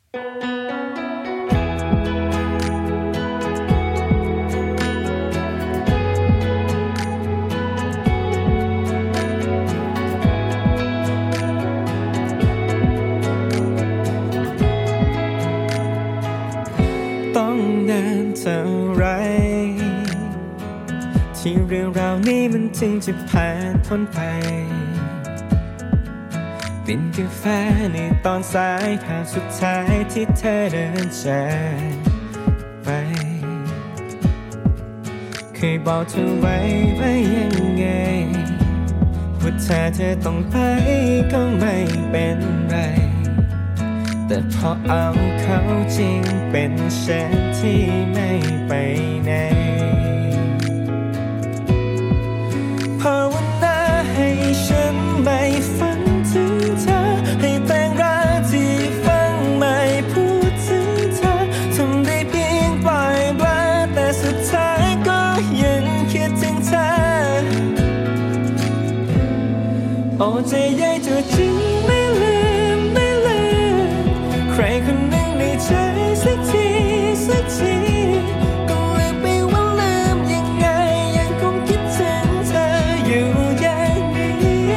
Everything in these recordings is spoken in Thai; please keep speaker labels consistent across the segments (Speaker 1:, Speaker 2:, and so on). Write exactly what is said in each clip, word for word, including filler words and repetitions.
Speaker 1: ต้องนานเท่าไรที่เรื่องราวนี้มันถึงจะผ่านพ้นไปกินกาแฟในตอนสายภาพสุดท้ายที่เธอเดินจากไปเคยบอกเธอไว้ว่ายังไงว่าถ้าเธอต้องไปก็ไม่เป็นไรแต่พอเอาเข้าจริงเป็นฉันที่ไม่ไปไหนภาวนาให้ฉันไม่ฝันถึงเธอให้เพลงรักที่ฟังไม่พูดถึงเธอทำได้เพียงปล่อยปละแต่สุดท้ายก็ยังคิดถึงเธอโอ้ใจใหญ่ตัวจริงไม่ลืมไม่ลืมใครคนหนึ่งในใจสักทีสักทีก็ลืมไปว่าลืมยังไงยังคงคิดถึงเธออยู่อย่างนี้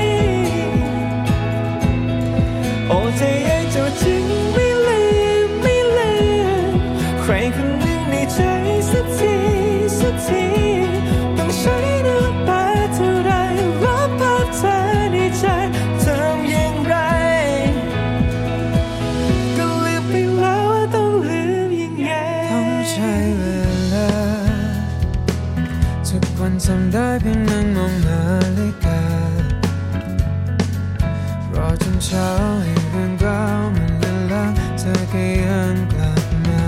Speaker 1: โอ้ใจใหญ่ตัวจริงไม่ลืมไม่ลืมใครคนหนึ่งในใจสักทีสักทีต้องใช้น้ำตาเท่าไรลบภาพเธอในใจทำอย่างไรก็ลืมไปแล้วว่าต้องลืมยังไง
Speaker 2: ต้องใช้เวลาทุกวันทำได้เพียงนั่งมองนาฬิการอจนเช้าให้เรื่องราวมันละลางเธอก็ยังกลับมา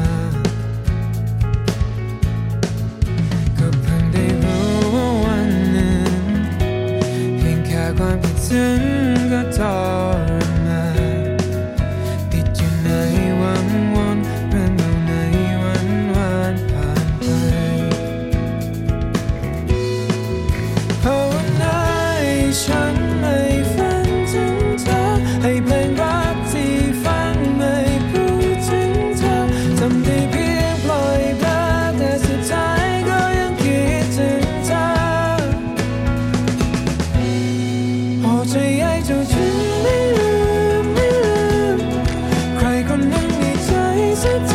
Speaker 2: ก็เพิ่งได้รู้ว่าวันหนึ่งเพียงแค่ความคิดถึงก็ทรมานติดอยู่ในวังวนเรื่องเมาในวันวานผ่านไปภาวนาให้ฉันไม่ฝันถึงเธอให้เพลงรักที่ฟังไม่พูดถึงเธอทำได้เพียงปล่อยปละแต่สุดท้ายก็ยังคิดถึงเธอโอ้ใจใหญ่เจ้าจริงไม่ลืมไม่ลืมใครคนหนึ่งในใจสักที